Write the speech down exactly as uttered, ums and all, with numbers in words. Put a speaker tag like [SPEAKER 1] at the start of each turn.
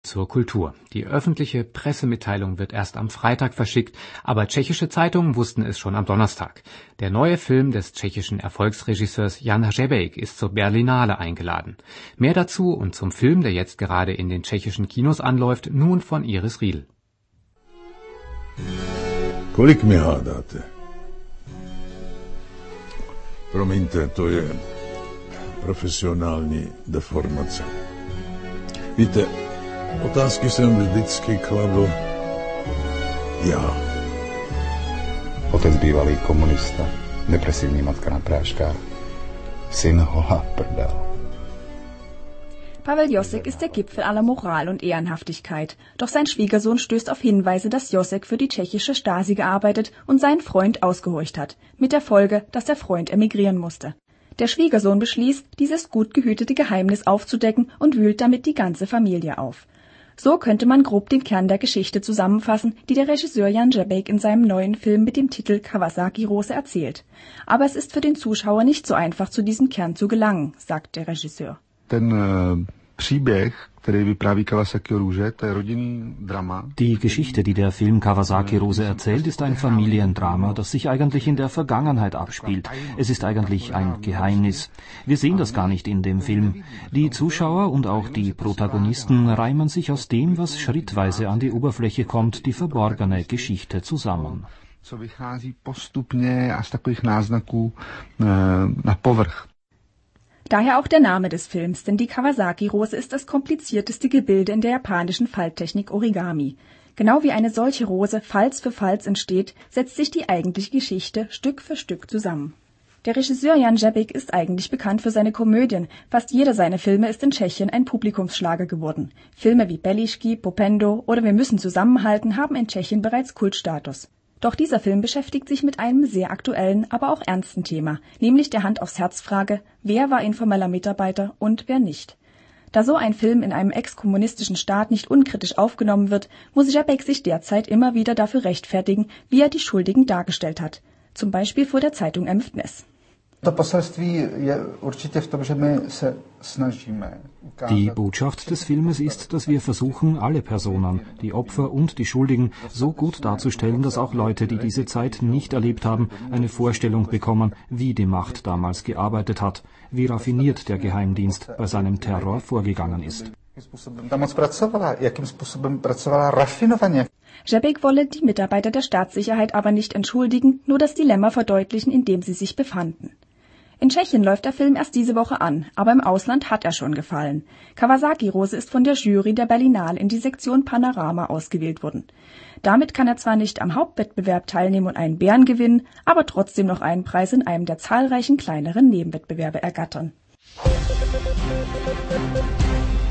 [SPEAKER 1] zur Kultur. Die öffentliche Pressemitteilung wird erst am Freitag verschickt, aber tschechische Zeitungen wussten es schon am Donnerstag. Der neue Film des tschechischen Erfolgsregisseurs Jan Hřebejk ist zur Berlinale eingeladen. Mehr dazu und zum Film, der jetzt gerade in den tschechischen Kinos anläuft, nun von Iris Riedl.
[SPEAKER 2] Kolik mi hádáte? Promiňte, to je profesionální deformace. Víte, otázky jsem vždycky kladl já.
[SPEAKER 3] Otec bývalý komunista, depresívny matka na práškách, syn holá prdel.
[SPEAKER 4] Pavel Józek ist der Gipfel aller Moral und Ehrenhaftigkeit. Doch sein Schwiegersohn stößt auf Hinweise, dass Józek für die tschechische Stasi gearbeitet und seinen Freund ausgehorcht hat. Mit der Folge, dass der Freund emigrieren musste. Der Schwiegersohn beschließt, dieses gut gehütete Geheimnis aufzudecken und wühlt damit die ganze Familie auf. So könnte man grob den Kern der Geschichte zusammenfassen, die der Regisseur Jan Hřebejk in seinem neuen Film mit dem Titel Kawasaki-Rose erzählt. Aber es ist für den Zuschauer nicht so einfach, zu diesem Kern zu gelangen, sagt der Regisseur.
[SPEAKER 3] Ten uh, příběh, který vypráví Kawasaki Rose, to je rodinný drama.
[SPEAKER 5] Die Geschichte, die der Film Kawasaki Rose erzählt, ist ein Familiendrama, das sich eigentlich in der Vergangenheit abspielt. Es ist eigentlich ein Geheimnis. Wir sehen das gar nicht in dem Film. Die Zuschauer und auch die Protagonisten reimen sich aus dem, was schrittweise an die Oberfläche kommt, die verborgene Geschichte zusammen.
[SPEAKER 3] Co vychází postupně a z takových náznaků na povrch.
[SPEAKER 4] Daher auch der Name des Films, denn die Kawasaki-Rose ist das komplizierteste Gebilde in der japanischen Falttechnik Origami. Genau wie eine solche Rose Falz für Falz entsteht, setzt sich die eigentliche Geschichte Stück für Stück zusammen. Der Regisseur Jan Hřebejk ist eigentlich bekannt für seine Komödien. Fast jeder seiner Filme ist in Tschechien ein Publikumsschlager geworden. Filme wie Belišky, Popendo oder Wir müssen zusammenhalten haben in Tschechien bereits Kultstatus. Doch dieser Film beschäftigt sich mit einem sehr aktuellen, aber auch ernsten Thema, nämlich der Hand-aufs-Herz-Frage, wer war informeller Mitarbeiter und wer nicht. Da so ein Film in einem ex-kommunistischen Staat nicht unkritisch aufgenommen wird, muss Hřebejk sich derzeit immer wieder dafür rechtfertigen, wie er die Schuldigen dargestellt hat. Zum Beispiel vor der Zeitung M F Dnes.
[SPEAKER 5] Die Botschaft des Filmes ist, dass wir versuchen, alle Personen, die Opfer und die Schuldigen, so gut darzustellen, dass auch Leute, die diese Zeit nicht erlebt haben, eine Vorstellung bekommen, wie die Macht damals gearbeitet hat, wie raffiniert der Geheimdienst bei seinem Terror vorgegangen ist.
[SPEAKER 4] Hřebejk wolle die Mitarbeiter der Staatssicherheit aber nicht entschuldigen, nur das Dilemma verdeutlichen, in dem sie sich befanden. In Tschechien läuft der Film erst diese Woche an, aber im Ausland hat er schon gefallen. Kawasaki-Rose ist von der Jury der Berlinale in die Sektion Panorama ausgewählt worden. Damit kann er zwar nicht am Hauptwettbewerb teilnehmen und einen Bären gewinnen, aber trotzdem noch einen Preis in einem der zahlreichen kleineren Nebenwettbewerbe ergattern.